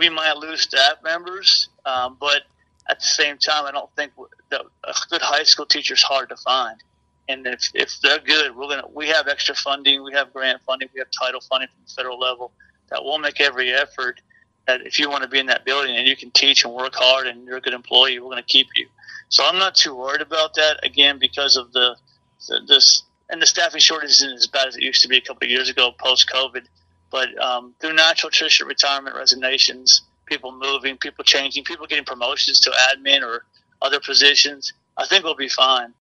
we might lose staff members, but at the same time, I don't think that a good high school teacher is hard to find. And if they're good, we have extra funding, we have grant funding, we have title funding from the federal level that will make every effort. That if you want to be in that building and you can teach and work hard and you're a good employee, we're going to keep you. So I'm not too worried about that. Again, because of the staffing shortage isn't as bad as it used to be a couple of years ago post COVID. But through natural attrition, retirement, resignations, people moving, people changing, people getting promotions to admin or other positions, I think we'll be fine.